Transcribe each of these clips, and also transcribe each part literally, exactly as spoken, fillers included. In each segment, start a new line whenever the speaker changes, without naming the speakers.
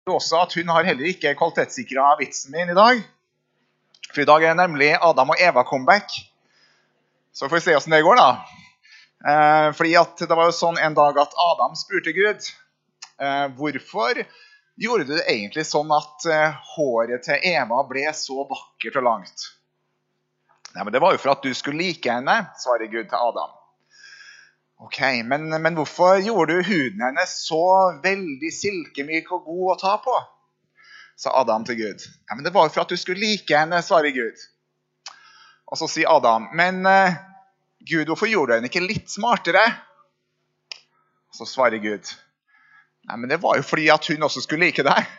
også at hun har heller ikke kvalitetssikret vitsen min i dag. For i dag er nemlig Adam og Eva comeback. Så får vi se hvordan det går da. Eh, fordi at det var jo sånn en dag at Adam spurte Gud, eh, hvorfor gjorde du det egentlig sånn at eh, håret til Eva ble så vakkert og langt? Nei, men det var jo for at du skulle like henne, svarer Gud til Adam. Ok, men, men hvorfor gjorde du huden hennes så veldig silkemyk og god å ta på? Sa Adam til Gud. Ja, men det var jo for at du skulle like henne, svarer Gud. Og så sier Adam, men uh, Gud, hvorfor gjorde du henne ikke litt smartere? Og så svarer Gud, nei, men det var jo fordi at hun også skulle like deg.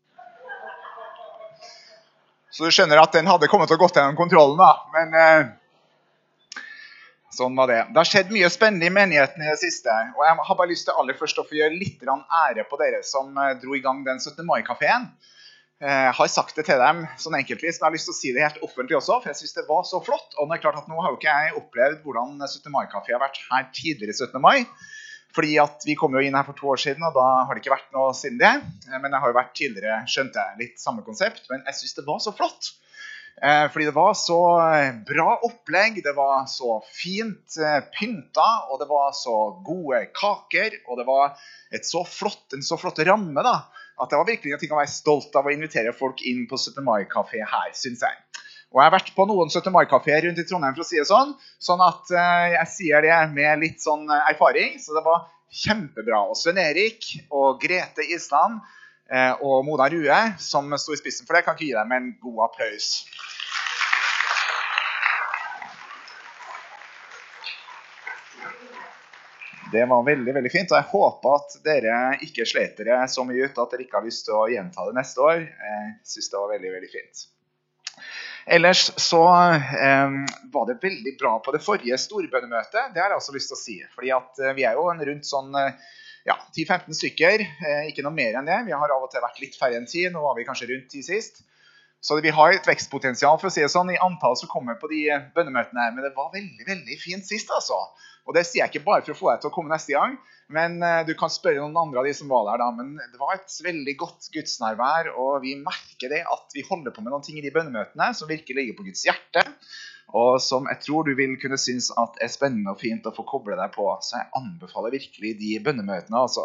Så du skjønner at den hadde kommet til å gå gjennom kontrollen da, men... Uh, Sånn var det. Det har skjedd mye spennende i menigheten i det siste, og jeg har bare lyst til aller først å få gjøre litt ære på dere som dro i gang den syttende mai-kaféen. Jeg har sagt det til dem sånn enkeltvis, men jeg har lyst til å si det helt offentlig også, for jeg synes det var så flott. Og det er klart at nå har jo ikke jeg opplevd hvordan syttende mai-kafé har vært her tidligere syttende mai, fordi at vi kom jo inn her for to år siden, og da har det ikke vært noe siden det. Men jeg har jo vært tidligere, skjønte jeg, litt samme konsept, men jeg synes det var så flott. Fordi det var så bra opplegg, det var så fint pynta, og det var så gode kaker, og det var et så flott, en så flott ramme da, at det var virkelig en ting å være stolt av å invitere folk inn på syttende mai-kafé her, synes jeg. Og jeg har vært på noen syttende mai-kaféer rundt i Trondheim for å si det sånn, sånn at jeg sier det med litt sånn erfaring, så det var kjempebra. Og Sven Erik og Grete Island og Mona Rue, som stod i spissen for det, kan ikke gi dem en god applaus. Det var veldig, veldig fint, og jeg håper at dere ikke slet dere så mye ut at dere ikke har lyst til å gjenta det neste år. Jeg synes det var veldig, veldig fint. Ellers så eh, var det veldig bra på det forrige storbønnemøtet, det har jeg også lyst til å si, fordi at vi er jo en rundt sånn ja, ti til femten stykker, eh, ikke noe mer enn det. Vi har av og til vært litt færre enn ti, nå var vi kanskje rundt ti sist. Så vi har et vekstpotensial, for å si det sånn, i antall som kommer på de bønnemøtene, men det var veldig, veldig fint sist altså. Og det sier jeg ikke bare for å få deg til å komme neste gang, men uh, du kan spørre noen andre av de som var der da, men det var et veldig godt gudsnærvær, og vi merker det at vi holder på med noen ting i de bønnemøtene som virkelig ligger på Guds hjerte, og som jeg tror du vil kunne synes at er spennende og fint å få koble deg på, så jeg anbefaler virkelig de bønnemøtene altså.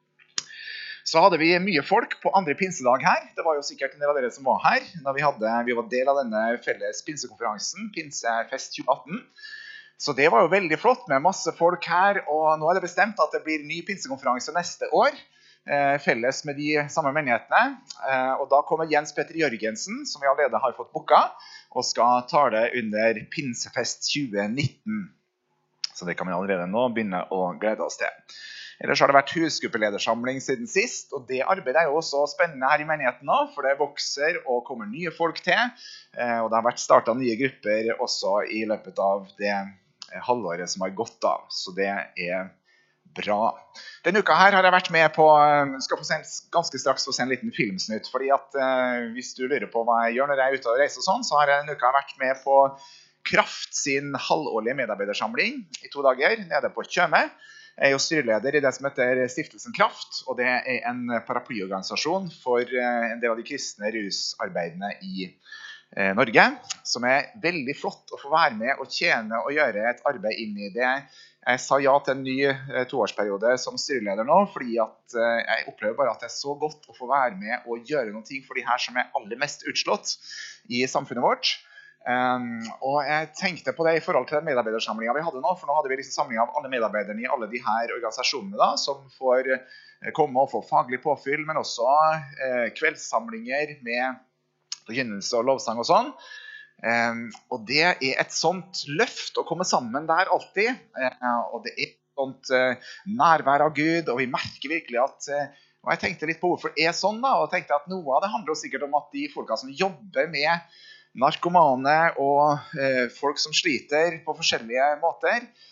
Så hadde vi mye folk på andre pinsedag her. Det var jo sikkert en del av dere som var her, da vi, hadde, vi var del av denne felles pinsekonferansen, Pinsefest tjue atten. Så det var jo veldig flott med masse folk her, og nå er det bestemt at det blir ny pinsekonferanse neste år, eh, felles med de samme menighetene. Eh, og da kommer Jens Petter Jørgensen, som vi allerede har fått boka, og skal tale under Pinsefest tjue nitten. Så det kan vi allerede nå begynne å glede oss til. Ellers har det vært husgruppeledersamling siden sist, og det arbeidet er jo også spennende her i menigheten nå, for det vokser og kommer nye folk til, og det har vært startet nye grupper også i løpet av det halvåret som har gått av, så det er bra. Denne uka her har jeg vært med på, skal få se, ganske straks få se en liten filmsnutt, fordi at hvis du lurer på hva jeg gjør når jeg er ute og reiser og sånn, så har jeg denne uka vært med på Kraft sin halvårlige medarbeidersamling i to dager nede på Tjøme. Jeg er jo styreleder i det som heter Stiftelsen Kraft, og det er en paraplyorganisasjon for en del av de kristne rusarbeidene i Norge, som er veldig flott å få være med og tjene og gjøre et arbeid inn i det. Jeg sa ja til en ny toårsperiode som styreleder nå, fordi at jeg opplever bare at det er så godt å få være med og gjøre noe for de her som er aller mest utslått i samfunnet vårt. Um, og jeg tenkte på det i forhold til den medarbeidersamlingen vi hadde nå, for nå hadde vi liksom samling av alle medarbeiderne i alle de her organisasjonene da, som får komme og få faglig påfyll, men også eh, kveldssamlinger med forkynnelse og lovsang og sånn. Um, og det er et sånt løft å komme sammen der alltid, uh, og det er et sånt uh, nærvær av Gud, og vi merker virkelig at uh, og jeg tenkte litt på hvorfor det er sånn da, og tenkte at noe av det handler sikkert om at de folka som jobber med narkomane og eh, folk som sliter på forskjellige måter,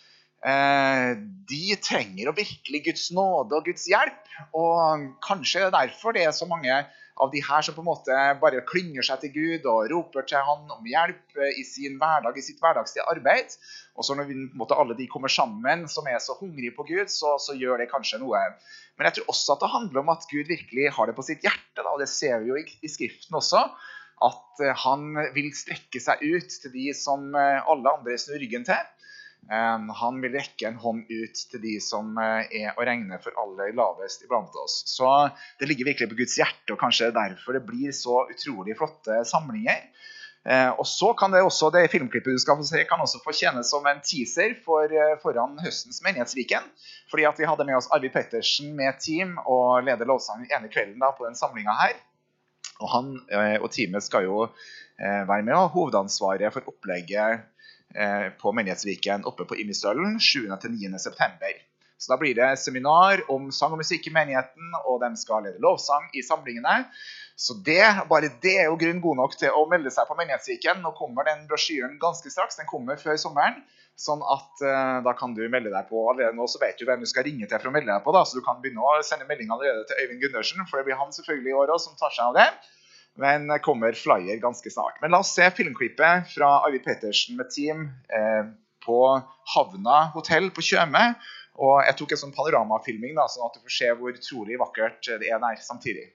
eh, de trenger å virkelig Guds nåde og Guds hjelp. Og kanskje det er derfor det er så mange av de her som på en måte bare klynger seg til Gud og roper til han om hjelp i sin hverdag, i sitt hverdagslige arbeid. Og så når vi, på en måte, alle de kommer sammen som er så hungrige på Gud, så, så gjør det kanskje noe. Men jeg tror også at det handler om at Gud virkelig har det på sitt hjerte, da, og det ser vi jo i, i skriften også, at han vil strekke seg ut til de som alle andre snur ryggen til. Han vil rekke en hånd ut til de som er å regne for aller lavest iblant oss. Så det ligger virkelig på Guds hjerte, og kanskje derfor det blir så utrolig flotte samlinger. Og så kan det også, det filmklippet du skal få se, kan også få tjene som en teaser for, foran høstens menighetsviken. Fordi at vi hadde med oss Arvid Pettersen med team og leder lovsang ene kvelden da, på den samlingen her. Og han og teamet skal jo være med og ha hovedansvaret for opplegget på menighetsviken oppe på Imistølen sjuende til niende september. Så da blir det seminar om sang og musikk i menigheten, og de skal lede lovsang i samlingene. Så det, bare det er jo grunn god nok til å melde seg på menighetsviken. Nå kommer den brosjyren ganske straks, den kommer før sommeren, sånn at uh, da kan du melde deg på allerede nå, så vet du hvem du skal ringe til for å melde deg på da, så du kan begynne å sende melding allerede til Øyvind Gundersen, for det blir han selvfølgelig i år også som tar seg av det. Men kommer flyer ganske snart. Men la oss se filmklippet fra Arvid Pettersen med team eh, på Havna Hotell på Tjøme. Og jeg tok en sånn panoramafilming da, sånn at du får se hvor utrolig vakkert det er der samtidig.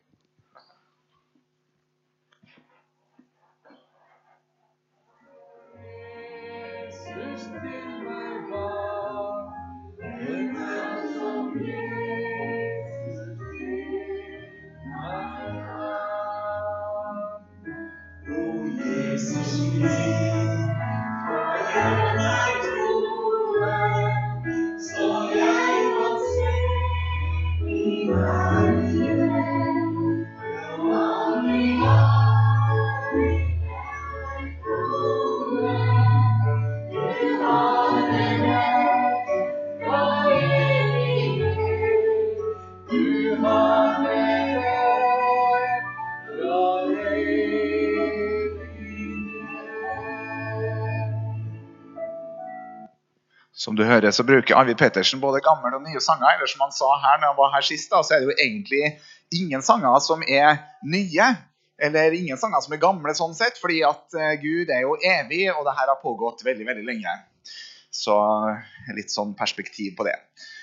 Som du hører, så bruker Arvid Pettersen både gamle og nye sanger, eller som han sa her når han var her sist, da, så er det jo egentlig ingen sanger som er nye, eller ingen sanger som er gamle sånn sett, fordi at Gud er jo evig, og det her har pågått veldig, veldig lenge. Så litt sånn perspektiv på det.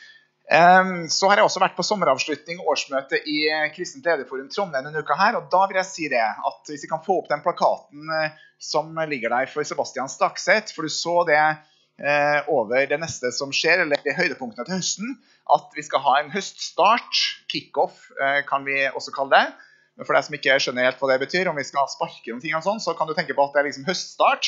Um, så har jeg også vært på sommeravslutning og årsmøte i Kristent Lederforum Trondheim denne uka her, og da vil jeg si det, at hvis vi kan få opp den plakaten som ligger der for Sebastian Stakset, for du så det Eh, over det neste som skjer, eller det høydepunktene til høsten, at vi skal ha en høststart, kick-off eh, kan vi også kalle det. Men for deg som ikke skjønner helt hva det betyr, om vi skal sparke noen ting og sånn, så kan du tenke på at det er liksom høststart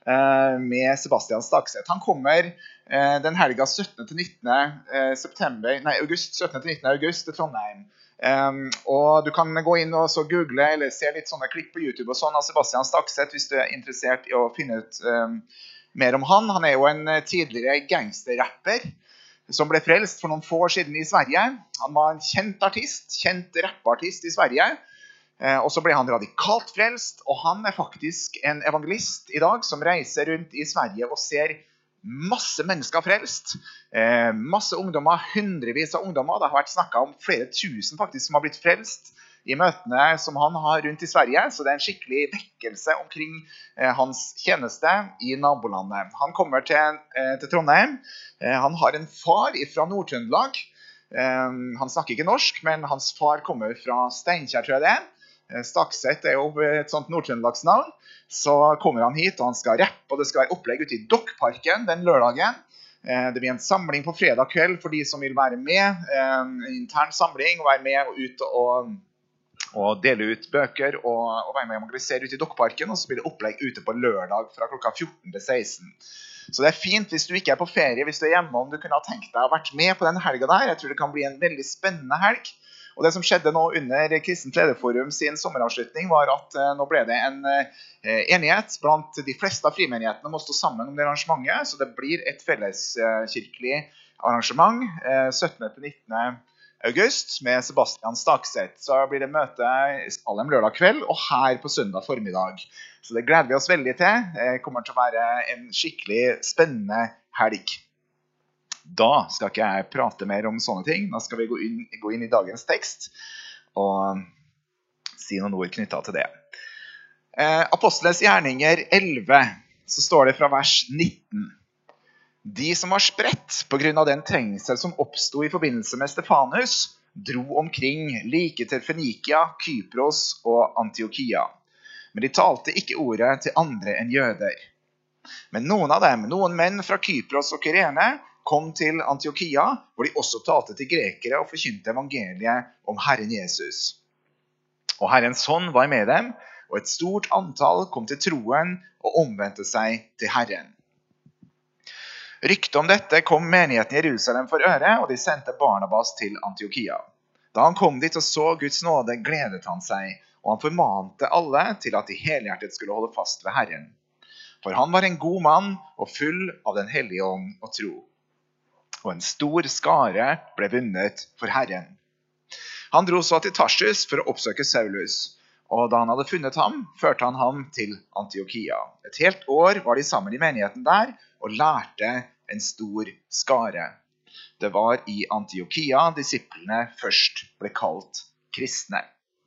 eh, med Sebastian Stakset. Han kommer eh, den helga syttende til nittende september, nei, august, syttende til nittende august til Trondheim. Um, og du kan gå inn og så google eller se litt sånne klipp på YouTube og sånn av Sebastian Stakset hvis du er interessert i å finne ut um, mer om han. Han er jo en tidligere gangsterrapper som ble frelst for noen få år siden i Sverige. Han var en kjent artist, kjent rappartist i Sverige. Eh, og så ble han radikalt frelst, og han er faktisk en evangelist i dag som reiser rundt i Sverige og ser masse mennesker frelst. Eh, masse ungdommer, hundrevis av ungdommer. Det har vært snakket om flere tusen faktisk som har blitt frelst i møtene som han har rundt i Sverige, så det er en skikkelig vekkelse omkring eh, hans tjeneste i nabolandet. Han kommer til, eh, til Trondheim. Eh, han har en far fra Nord-Trøndelag. Eh, han snakker ikke norsk, men hans far kommer fra Steinkjer, tror jeg det er. Eh, Stakset er jo et sånt Nord-Trøndelags navn. Så kommer han hit, og han skal rappe, og det skal være opplegg ute i Dokkparken den lørdagen. Eh, det blir en samling på fredag kveld for de som vil være med. Eh, en intern samling, og være med og ut og og dele ut bøker og, og være med og evangelisere ut i Dokkparken, og så blir det opplegg ute på lørdag fra klokka fjorten til seksten. Så det er fint hvis du ikke er på ferie, hvis du er hjemme, om du kunne ha tenkt deg å vært med på den helga der. Jeg tror det kan bli en veldig spennende helg. Og det som skjedde nå under Kristent Lederforum sin sommeravslutning var at uh, nå ble det en uh, enighet blant de fleste av frimenighetene om å stå sammen om det arrangementet, så det blir et felleskirkelig uh, arrangement uh, syttende til nittende august med Sebastian Stakset. Så blir det møte i Salem lørdag kveld og her på søndag formiddag. Så det gleder vi oss veldig til. Det kommer til å være en skikkelig spennende helg. Da skal ikke jeg prate mer om sånne ting. Da skal vi gå inn, gå inn i dagens tekst og si noen ord knyttet til det. Eh, Apostlenes gjerninger elleve, så står det fra vers nitten. De som var spredt på grunn av den trengsel som oppstod i forbindelse med Stefanus, dro omkring like til Fenikia, Kypros og Antiokia. Men de talte ikke ordet til andre enn jøder. Men noen av dem, noen menn fra Kypros og Kyrene, kom til Antiokia, hvor de også talte til grekere og forkynte evangeliet om Herren Jesus. Og Herrens hånd var med dem, og et stort antall kom til troen og omvendte seg til Herren. Ryktet om dette kom menigheten i Jerusalem for øre, og de sendte Barnabas til Antiokia. Da han kom dit og så Guds nåde, gledet han seg, og han formante alle til at de helhjertet skulle holde fast ved Herren. For han var en god mann og full av den hellige ånd og tro. Og en stor skare ble vunnet for Herren. Han dro så til Tarsus for å oppsøke Saulus, og da han hadde funnet ham, førte han ham til Antiokia. Et helt år var de sammen i menigheten der, og lærte en stor skare. Det var i Antiokia disiplene først ble kalt kristne.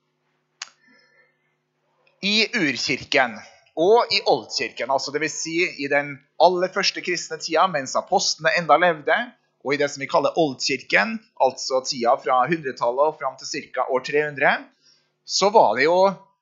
I urkirken og i oldkirken, altså det vil si i den aller første kristne tida, mens apostlene enda levde, og i det som vi kaller oldkirken, altså tida fra hundretallet og frem til cirka år tre hundre, så var det jo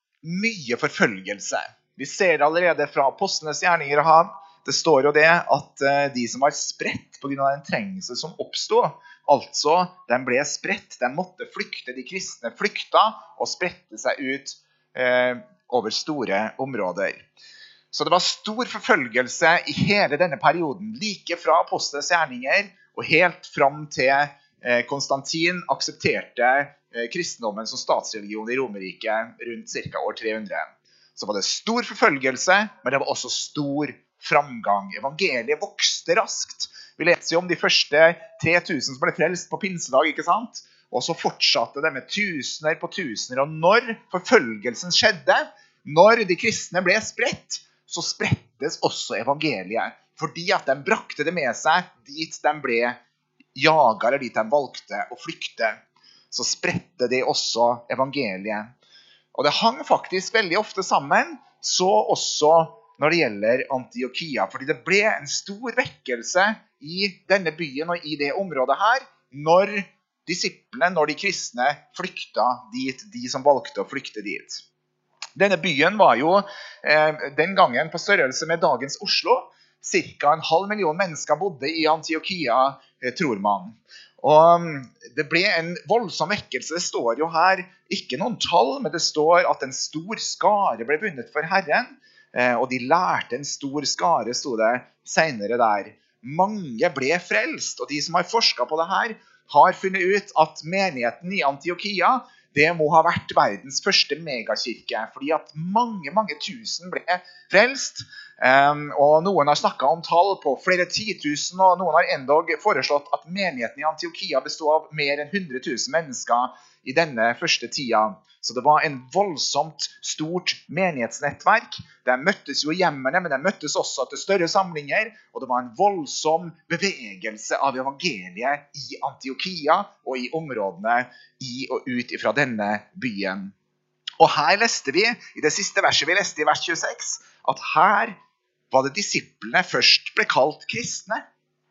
mye forfølgelse. Vi ser det allerede fra apostlenes gjerninger her. Det står jo det at de som var spredt på grunn av den trengsel som oppstod, altså de ble spredt, de måtte flykte, de kristne flykta og spredte seg ut eh, over store områder. Så det var stor forfølgelse i hele denne perioden, like fra apostlenes gjerninger og helt fram til eh, Konstantin aksepterte eh, kristendommen som statsreligion i Romerriket rundt cirka år tre hundre. Så var det stor forfølgelse, men det var også stor framgang. Evangeliet vokste raskt. Vi leser jo om de første tre tusen som ble frelst på pinsedag, ikke sant? Og så fortsatte det med tusener på tusener. Og når forfølgelsen skjedde, når de kristne ble spredt, så sprettes også evangeliet. Fordi at de brakte det med seg dit de ble jaget, eller dit de valgte å flykte. Så spredte de også evangeliet. Og det hang faktisk veldig ofte sammen, så også når det gjelder Antiokia. Fordi det ble en stor vekkelse i denne byen og i det området her, når disiplene, når de kristne flykta dit, de som valgte å flykte dit. Denne byen var jo eh, den gangen på størrelse med dagens Oslo. Cirka en halv million mennesker bodde i Antiokia, eh, tror man. Og det ble en voldsom vekkelse. Det står jo her ikke noen tall, men det står at en stor skare ble vunnet for Herren. Eh, og de lærte en stor skare, stod det senere der. Mange ble frelst, og de som har forsket på det her, har funnet ut at menigheten i Antiokia, det må ha vært verdens første megakirke, fordi at mange, mange tusen ble frelst, um, og noen har snakket om tall på flere titusen, og noen har endog foreslått at menigheten i Antiokia bestod av mer enn hundre tusen mennesker i denne første tida. Så det var en voldsomt stort menighetsnettverk. De møttes jo i hjemmene, men de møttes også til større samlinger, og det var en voldsom bevegelse av evangeliet i Antiokia og i områdene i og ut fra denne byen. Og her leste vi, i det siste verset vi leste i vers tjueseks, at her var det disiplene først ble kalt kristne.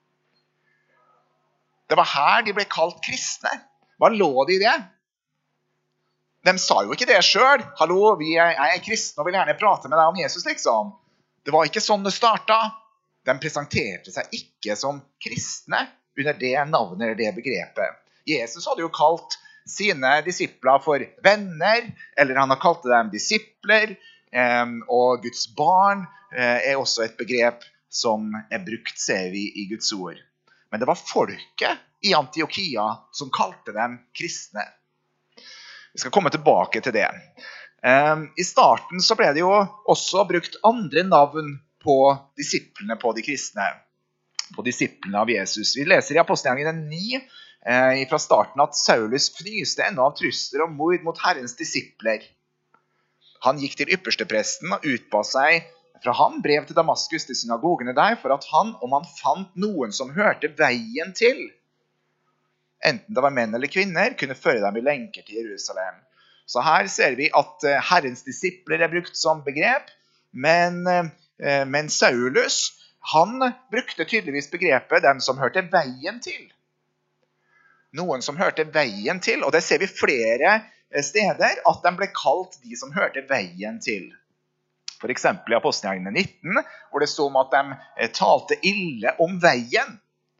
Det var her de ble kalt kristne. Hva lå det i det? De sa jo ikke det selv. Hallo, vi er, jeg er kristne og vil gjerne prate med deg om Jesus, liksom. Det var ikke sånn det startet. De presenterte seg ikke som kristne under det navnet eller det begrepet. Jesus hadde jo kalt sine disipler for venner, eller han har kalt dem disipler, og Guds barn er også et begrep som er brukt, ser vi, i Guds ord. Men det var folket i Antiokia som kalte dem kristne. Vi skal komme tilbake til det. I starten så ble det jo også brukt andre navn på disiplene på de kristne, på disiplene av Jesus. Vi leser i Apostelgjerningene ni fra starten at Saulus fryste ennå av trusler og mord mot Herrens disipler. Han gikk til ypperstepresten og utba seg fra ham brev til Damaskus til synagogene der, for at han, om han fant noen som hørte veien til, enten det var menn eller kvinner, kunne føre dem i lenker til Jerusalem. Så her ser vi at Herrens disipler er brukt som begrep, men, men Saulus, han brukte tydeligvis begrepet dem som hørte veien til. Noen som hørte veien til, og det ser vi flere steder, at de ble kalt de som hørte veien til. For eksempel i Apostelgjerningene nitten, hvor det stod om at de talte ille om veien.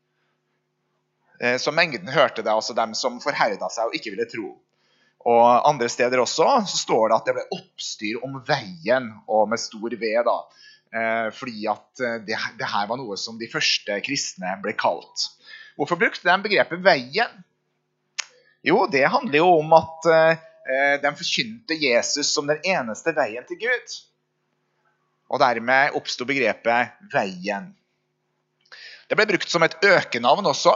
Så mengden hørte det, altså dem som forherdet seg og ikke ville tro. Og andre steder også så står det at det ble oppstyr om veien, og med stor V da. Fordi at det, det her var noe som de første kristne ble kalt. Hvorfor brukte de begrepet veien? Jo, det handler jo om at de forkynte Jesus som den eneste veien til Gud. Og dermed oppstod begrepet veien. Det ble brukt som et økenavn også,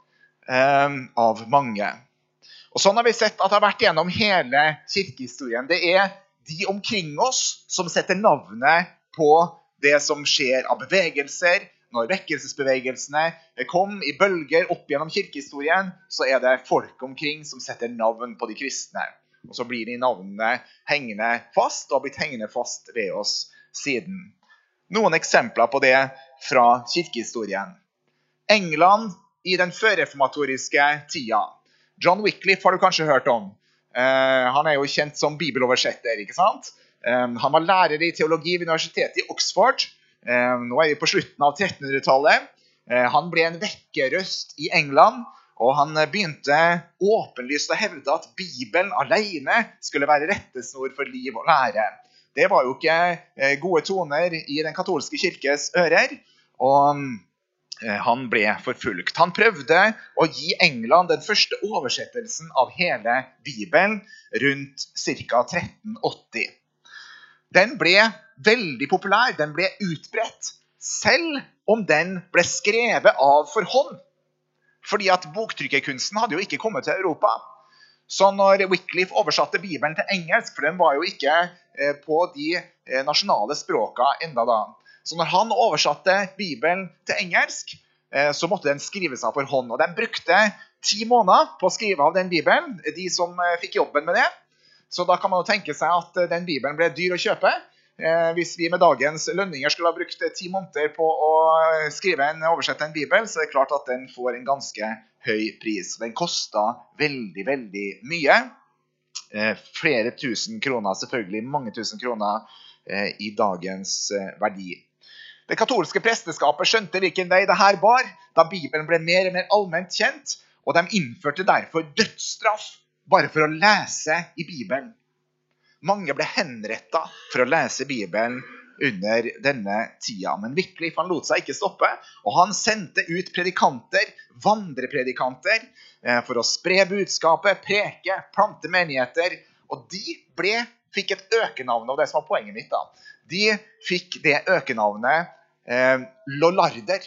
eh, av mange. Og sånn har vi sett at det har vært gjennom hele kirkehistorien. Det er de omkring oss som setter navnet på det som skjer av bevegelser. Når vekkelsesbevegelsene kom i bølger opp gjennom kirkehistorien, så er det folk omkring som setter navn på de kristne. Og så blir de navnene hengende fast, og har blitt hengende fast ved oss siden. Noen eksempler på det fra kirkehistorien. England i den førreformatoriske tida. John Wycliffe har du kanskje hørt om. Uh, han er jo kjent som bibeloversetter, ikke sant? Um, han var lærer i teologi ved universitetet i Oxford. Um, nå er vi på slutten av trettenhundretallet. Uh, han ble en vekkerrøst i England, og han begynte åpenlyst å hevde at Bibelen alene skulle være rettesnor for liv og lære. Det var jo ikke gode toner i den katolske kirkes ører, og han ble forfulgt. Han prøvde å gi England den første oversettelsen av hele Bibelen rundt ca. tretten åtti. Den ble veldig populær, den ble utbredt, selv om den ble skrevet av for hånd. Fordi at boktrykkerkunsten hadde jo ikke kommet til Europa. Så når Wycliffe oversatte Bibelen til engelsk, for den var jo ikke på de nasjonale språkene enda da. Så når han oversatte Bibelen til engelsk, så måtte den skrives av for hånd. Og den brukte ti måneder på å skrive av den Bibelen, de som fikk jobben med det. Så da kan man jo tenke seg at den Bibelen ble dyr å kjøpe. Hvis vi med dagens lønninger skulle ha brukt ti måneder på å skrive en, oversette en Bibel, så er det klart at den får en ganske høy pris. Den kostet veldig, veldig mye. Eh, flere tusen kroner, selvfølgelig mange tusen kroner eh, i dagens eh, verdi. Det katolske presteskapet skjønte hvilken vei det her bar, da Bibelen ble mer og mer allment kjent, og de innførte derfor dødsstraff bare for å lese i Bibelen. Mange ble henrettet for å lese Bibelen under denne tida. Men Wycliffe han lot seg ikke stoppe, og han sendte ut predikanter, vandrepredikanter, for å spre budskapet, preke, plante menigheter. Og de ble, fikk et økenavn, og det som var poenget mitt da. De fikk det økenavnet eh, Lollarder.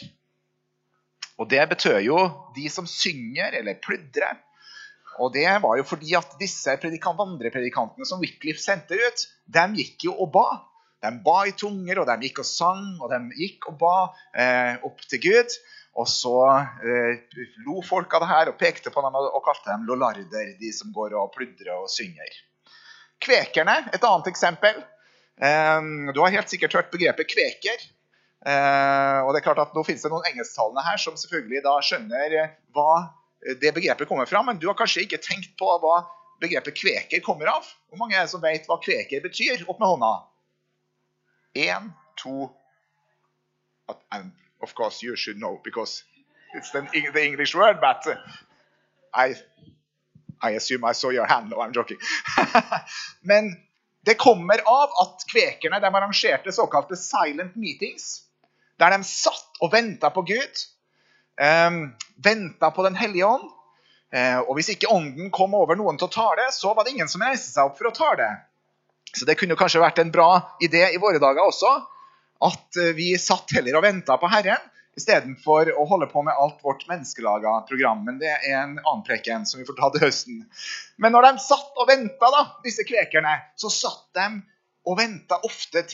Og det betød jo de som synger eller pludrer. Og det var jo fordi at disse predikant, vandrepredikantene som Wycliffe sendte ut, de gikk jo og ba. De ba i tunger, og de gikk og sang, og de gikk og ba eh, opp til Gud. Og så eh, lo folk av det her og pekte på dem og kalte dem lollarder, de som går og pludrer og synger. Kvekerne, et annet eksempel. Eh, du har helt sikkert hørt begrepet kveker. Eh, og det er klart at nå finnes det noen engelsktalende her som selvfølgelig da skjønner hva det begrepet kommer fra, men du har kanskje ikke tenkt på hva begrepet kveker kommer av. Hvor mange er det som vet hva kveker betyr? Opp med hånda. En, to. And of course you should know, because it's the, the English word, but I, I assume I saw your hand. No, I'm joking. Men det kommer av at kvekerne, de arrangerte såkalte silent meetings, der de satt og ventet på Gud, Um, ventet på den hellige ånd, uh, og hvis ikke ånden kom over noen til å ta det, så var det ingen som reiste seg opp for å ta det. Så det kunne jo kanskje vært en bra idé i våre dager også, at uh, vi satt heller og ventet på Herren, i stedet for å holde på med alt vårt menneskelaga program. Men det er en annen preken som vi får ta til høsten. Men når de satt og ventet da, disse kvekerne, så satt de og ventet ofte til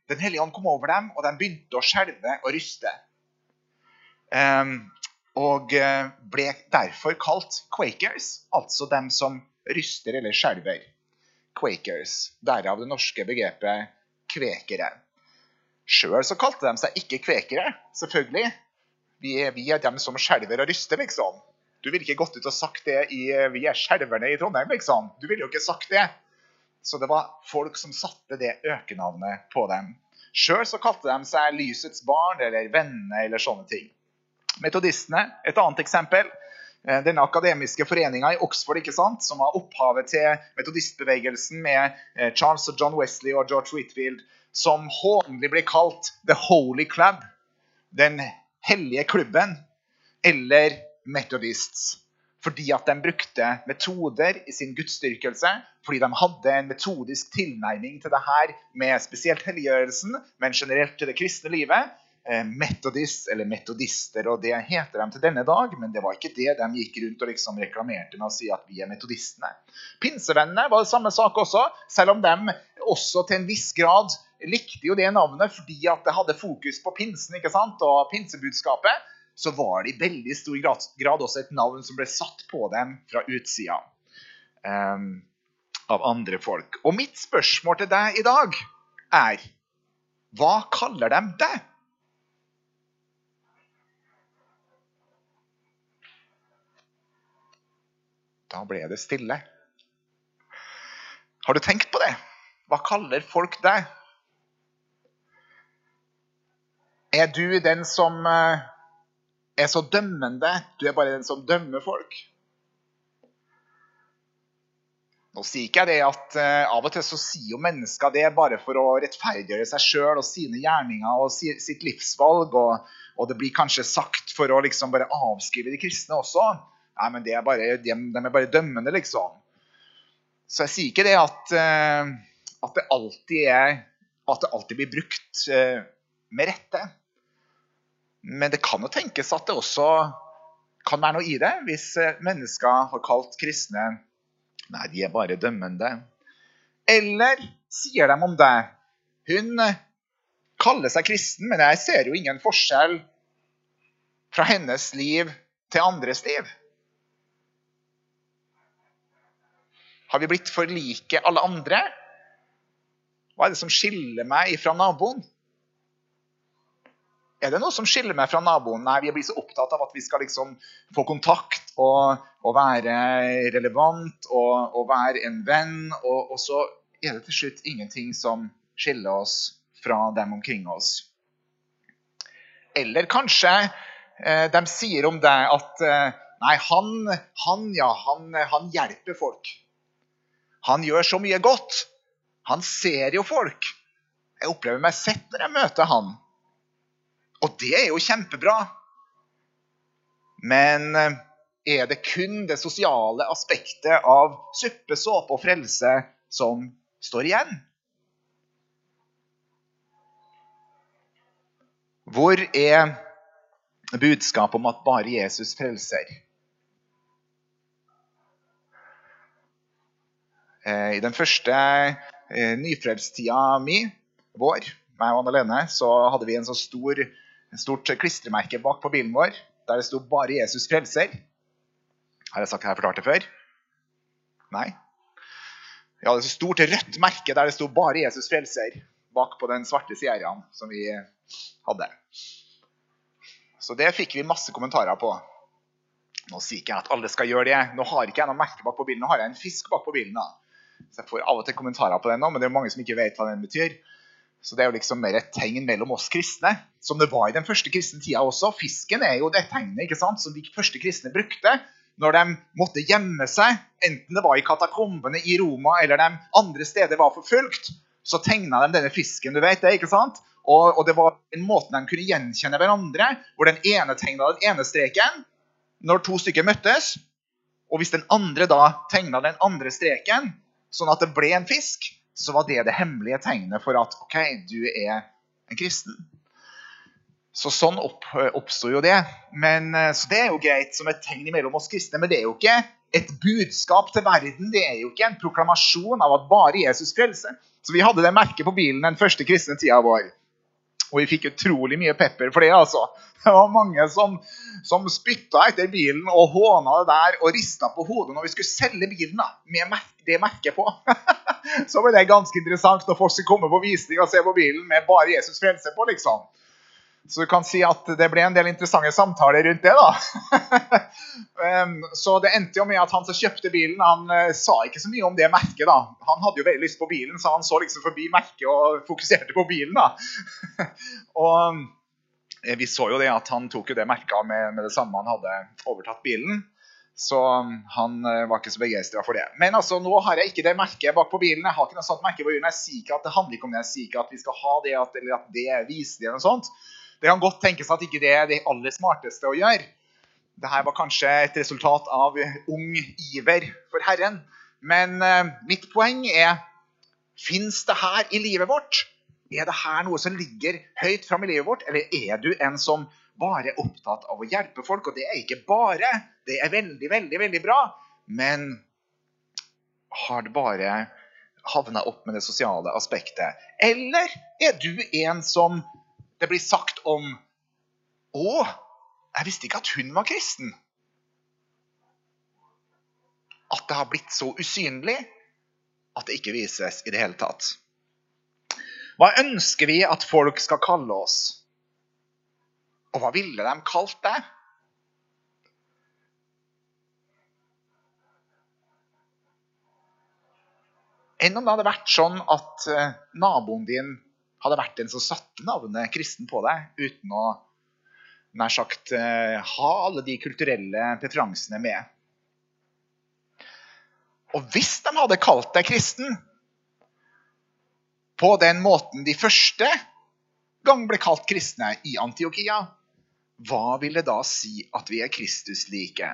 Den hellige ånd kom over dem, og de begynte å skjelve og ryste. Um, og ble derfor kalt Quakers, altså dem som ryster eller skjelver. Quakers, derav det norske begrepet kvekere. Selv så kalte de seg ikke kvekere, selvfølgelig. Vi er, vi er dem som skjelver og ryster, liksom. Du ville ikke gått ut og sagt det i vi er skjelverne i Trondheim, liksom. Du ville jo ikke sagt det. Så det var folk som satte det økenavnet på dem. Selv så kalte de seg lysets barn, eller venner, eller sånne ting. Metodistene, et annet eksempel. Denne akademiske foreningen i Oxford, ikke sant, som var opphavet til metodistbevegelsen med Charles og John Wesley og George Whitefield, som hånlig ble kalt The Holy Club, den hellige klubben, eller Methodists, fordi at de brukte metoder i sin gudsdyrkelse, fordi de hadde en metodisk tilnærming til det her med spesielt helliggjørelsen, men generelt til det kristne livet. Metodists eller metodister, og det heter de til denne dag, men det var ikke det de gikk rundt og liksom reklamerte med å si at vi er metodistene. Pinsevennene var det samme sak også, selv om de også til en viss grad likte jo det navnet fordi at det hadde fokus på pinsen, ikke sant, og pinsebudskapet, så var det i veldig stor grad, grad også et navn som ble satt på dem fra utsida um, av andre folk. Og mitt spørsmål til deg i dag er, hva kaller de det? Da ble det stille. Har du tenkt på det? Hva kaller folk det? Er du den som er så dømmende? Du er bare den som dømmer folk? Nå sier ikke jeg det at uh, av og til så sier jo mennesker det bare for å rettferdiggjøre seg selv og sine gjerninger og si, sitt livsvalg, og, og det blir kanskje sagt for å liksom bare avskrive de kristne også. Nei, men det er bare, de, de er bare dømmende, liksom. Så jeg sier ikke det at, uh, at, det, alltid er, at det alltid blir brukt uh, med rette. Men det kan jo tenkes at det også kan være noe i det, hvis mennesker har kalt kristne, nei, de er bare dømmende. Eller sier de om det, hun kaller seg kristen, men jeg ser jo ingen forskjell fra hennes liv til andres liv. Har vi blitt for like alle andre? Hva er det som skiller meg fra naboen? Er det noe som skiller meg fra naboen? Nei, vi blir så opptatt av at vi skal liksom få kontakt og, og være relevant og, og være en venn, og, og så er det til slutt ingenting som skiller oss fra dem omkring oss. Eller kanskje eh, de sier om det at eh, nei, han, han, ja, han, han hjelper folk. Han gjør så mye godt. Han ser jo folk. Jeg opplever meg sett når jeg møter han. Og det er jo kjempebra. Men er det kun det sosiale aspektet av suppe, såpe og frelse som står igjen? Hvor er budskapet om at bare Jesus frelser? I den første nyfrelstida mi, vår, meg og Anna-Lene, så hadde vi en så stor En stort klistremerke bak på bilen vår, der det stod bare Jesus frelser. Har jeg sagt det her fortalt det før? Nei. Vi hadde et så stort rødt merke der det stod bare Jesus frelser, bak på den svarte Sierraen som vi hadde. Så det fikk vi masse kommentarer på. Nå sier ikke jeg at alle skal gjøre det. Nå har ikke jeg noe merke bak på bilen, nå har jeg en fisk bak på bilen da. Så jeg får av og til kommentarer på den nå, men det er mange som ikke vet hva den betyr. Så det er jo liksom mer et tegn mellom oss kristne, som det var i den første kristne tida også. Fisken er jo det tegnet, ikke sant, som de første kristne brukte når de måtte gjemme seg, enten det var i katakombene i Roma eller de andre steder var forfulgt, så tegnet de denne fisken, du vet det, ikke sant? Og, og det var en måte de kunne gjenkjenne hverandre, hvor den ene tegnet den ene streken når to stykker møttes, og hvis den andre da tegnet den andre streken, sånn at det ble en fisk, så var det det hemmelige tegnet for at, ok, du er en kristen. Så sånn opp, oppstod jo det. Men, så det er jo greit som et tegn mellom oss kristne, men det er jo ikke et budskap til verden. Det er jo ikke en proklamasjon av at bare Jesus frelser. Så vi hadde det merket på bilen den første kristne tida vår. Og vi fikk utrolig mye pepper for det, altså. Det var mange som, som spyttet etter bilen og håna det der og ristet på hodet når vi skulle selge bilen da, med mer det merket på. Så ble det ganske interessant når folk skulle komme på visning og se på bilen med bare Jesus frelser på, liksom. Så du kan si at det ble en del interessante samtaler rundt det da. Så det endte jo med at han som kjøpte bilen, han sa ikke så mye om det merket da. Han hadde jo veldig lyst på bilen, så han så liksom forbi merket og fokuserte på bilen da. Og vi så jo det at han tok jo det merket med, med det samme han hadde overtatt bilen. Så han var ikke så begeistret for det. Men altså, nå har jeg ikke det merket bak på bilen. Jeg har ikke noe sånt merke på bilen. Jeg sier ikke at det handler ikke om det. Jeg sier ikke at vi skal ha det, at, eller at det viser det eller noe sånt. Det kan godt tenkes at ikke det er det aller smarteste å gjøre. Dette var kanskje et resultat av ung iver for Herren. Men uh, mitt poeng er, finnes det her i livet vårt? Er det her noe som ligger høyt frem i livet vårt? Eller er du en som bare er opptatt av å hjelpe folk? Og det er ikke bare, det er veldig, veldig, veldig bra. Men har det bare havnet opp med det sosiale aspektet? Eller er du en som det blir sagt om, å, jeg visste ikke at hun var kristen. At det har blitt så usynlig, at det ikke vises i det hele tatt. Hva ønsker vi at folk skal kalle oss? Og hva ville de kalt det? Enn om det hadde vært sånn at naboen din hadde vært en som satte navnet kristen på deg, uten å, nær sagt, ha alle de kulturelle preferansene med. Og hvis de hadde kalt deg kristen, på den måten de første gang ble kalt kristne i Antiokia, hva ville da si at vi er Kristus-like?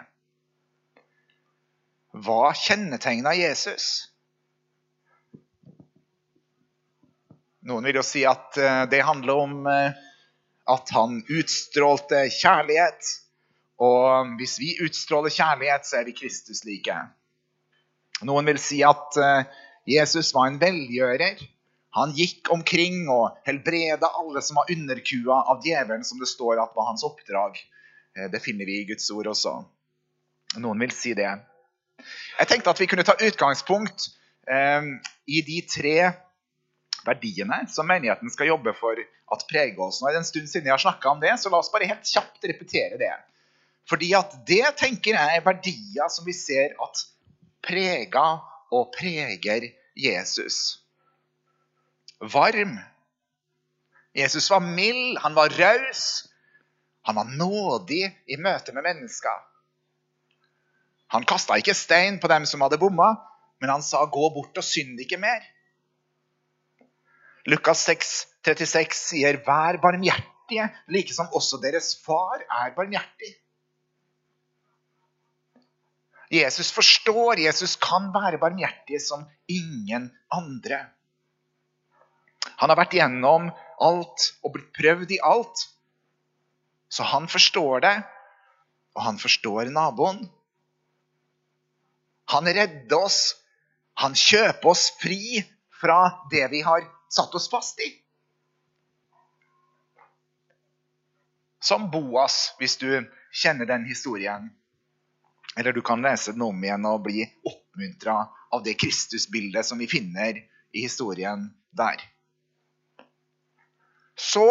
Hva kjennetegner Jesus? Noen vil jo si at det handler om at han utstrålte kjærlighet, og hvis vi utstråler kjærlighet, så er vi Kristus-like. Noen vil si at Jesus var en velgjører. Han gikk omkring og helbreda alle som var underkua av djevelen, som det står at var hans oppdrag. Det finner vi i Guds ord også. Noen vil si det. Jeg tenkte at vi kunne ta utgangspunkt eh, i de tre verdiene som menigheten skal jobbe for at preger oss. Nå er det en stund siden jeg har snakket om det, så la oss bare helt kjapt repetere det. Fordi at det, tenker jeg, er verdier som vi ser at preger og preger Jesus. Varm. Jesus var mild, han var raus, han var nådig i møte med mennesker. Han kastet ikke stein på dem som hadde bommet, men han sa, gå bort og synd ikke mer. Lukas seks trettiseks sier, vær barmhjertige, like som også deres far er barmhjertig. Jesus forstår, Jesus kan være barmhjertig som ingen andre. Han har vært gjennom alt og blitt prøvd i alt, så han forstår det, og han forstår naboen. Han redder oss, han kjøper oss fri fra det vi har satt oss fast i. Som Boas, hvis du kjenner den historien. Eller du kan lese den om igjen og bli oppmuntret av det Kristusbildet som vi finner i historien der. Så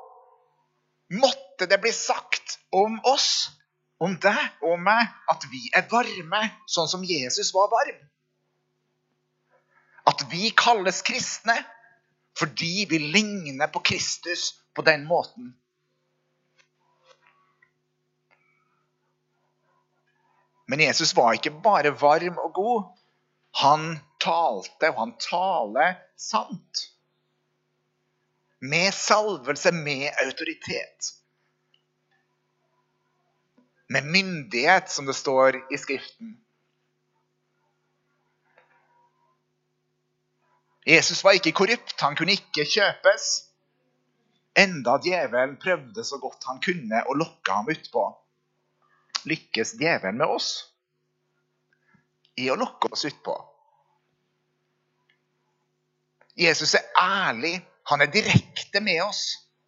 måtte det bli sagt om oss, om deg og meg, at vi er varme, sånn som Jesus var varm. At vi kalles kristne, fordi vi ligner på Kristus på den måten. Men Jesus var ikke bare varm og god. Han talte, og han taler sant. Med salvelse, med autoritet. Med myndighet, som det står i skriften. Jesus var ikke korrupt, han kunne ikke kjøpes. Enda djevelen prøvde så godt han kunne å lokke ham utpå. Lykkes djevelen med oss? i å lukke oss utpå. Jesus er ærlig, han er direkte med oss.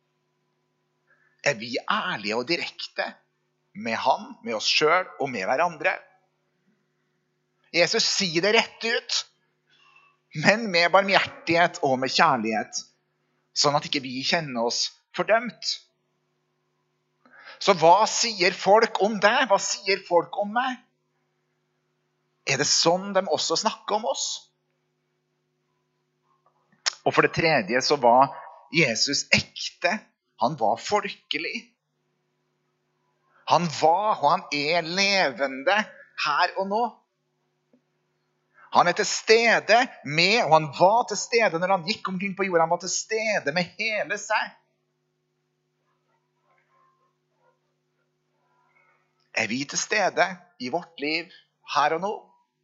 Er vi ærlige og direkte med han, med oss selv og med hverandre? Jesus sier det rett ut, men med barmhjertighet og med kjærlighet, sånn at ikke vi kjenner oss fordømt. Så hva sier folk om deg? Hva sier folk om meg? Er det sånn de også snakker om oss? Og for det tredje så var Jesus ekte. Han var folkelig. Han var, og han er levende her og nå. Han er til stede med, og han var til stede når han gikk omkring på jorda. Han var til stede med hele seg. Er vi til stede i vårt liv her og nå?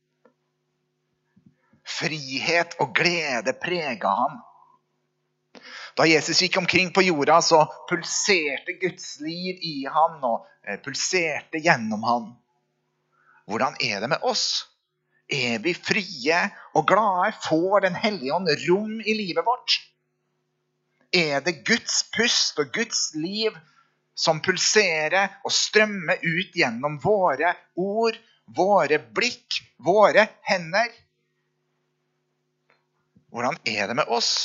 Frihet og glede preget ham. Da Jesus gikk omkring på jorda, så pulserte Guds liv i han og pulserte gjennom han. Hvordan er det med oss? Er vi frie og glade? Får den hellige ånd rom i livet vårt? Er det Guds pust og Guds liv som pulserer og strømmer ut gjennom våre ord, våre blikk, våre hender? Hvordan er det med oss?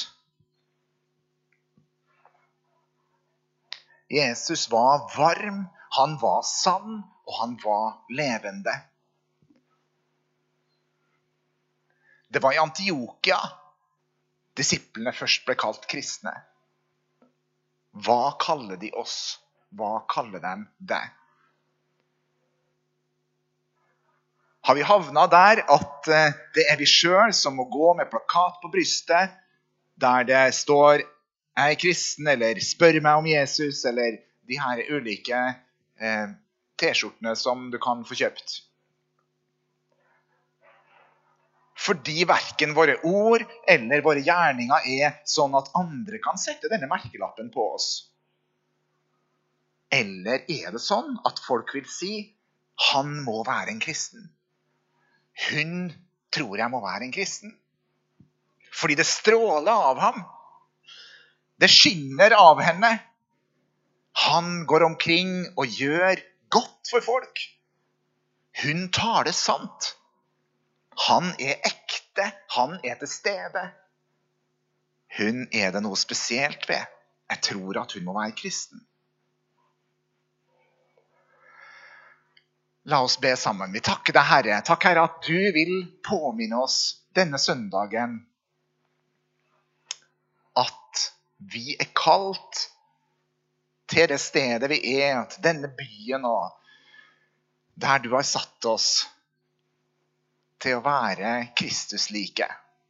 Jesus var varm, han var sann, og han var levende. Det var i Antiokia disiplene først ble kalt kristne. Hva kaller de oss? Hva kaller de deg? Har vi havnet der at det er vi selv som må gå med plakat på brystet, der det står «Jeg er kristen», eller «Spør meg om Jesus», eller de her ulike eh, t-skjortene som du kan få kjøpt? Fordi hverken våre ord eller våre gjerninger er sånn at andre kan sette denne merkelappen på oss. Eller er det sånn at folk vil si, han må være en kristen. Hun tror jeg må være en kristen. Fordi det stråler av ham. Det skinner av henne. Han går omkring og gjør godt for folk. Hun tar det sant. Han er ekte, han er til stede. Hun er det noe spesielt ved. Jeg tror at hun må være kristen. La oss be sammen. Vi takker deg, Herre. Takk, Herre, at du vil påminne oss denne søndagen at vi er kalt til det stedet vi er, til denne byen og der du har satt oss til å være Kristuslike.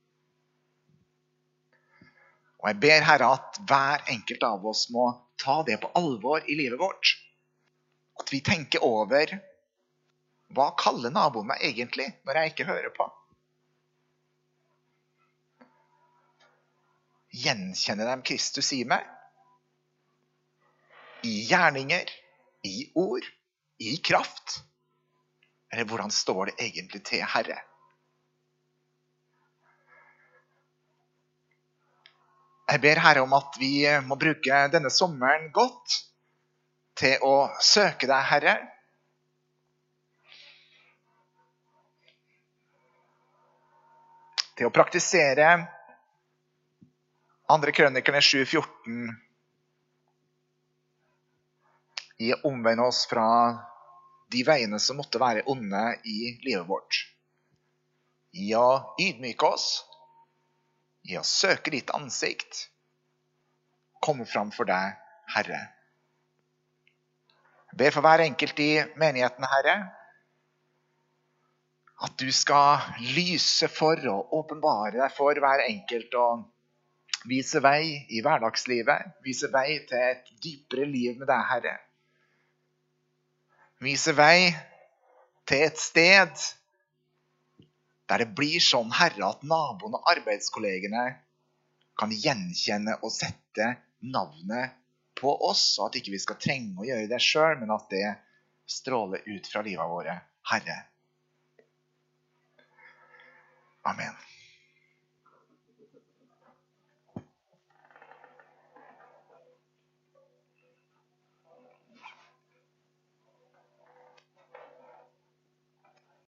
Og jeg ber, Herre, at hver enkelt av oss må ta det på alvor i livet vårt. At vi tenker over, hva kaller naboen meg egentlig når jeg ikke hører på? Gjenkjenner de Kristus i meg? I gjerninger, i ord, i kraft? Eller hvordan står det egentlig til, Herre? Jeg ber, Herre, om at vi må bruke denne sommeren godt til å søke deg, Herre. Til å praktisere andre krønikerne sju fjorten i å omvende oss fra de veiene som måtte være onde i livet vårt. I å ydmyke oss, i å søke ditt ansikt, komme fram for deg, Herre. Jeg ber for hver enkelt i menigheten, Herre, at du skal lyse for og åpenbare deg for hver enkelt og vise vei i hverdagslivet, vise vei til et dypere liv med deg, Herre. Vise vei til et sted der det blir sånn, Herre, at naboen og arbeidskollegene kan gjenkjenne og sette navnet på oss, og at ikke vi skal trenge å gjøre det selv, men at det stråler ut fra livet våre, Herre. Amen.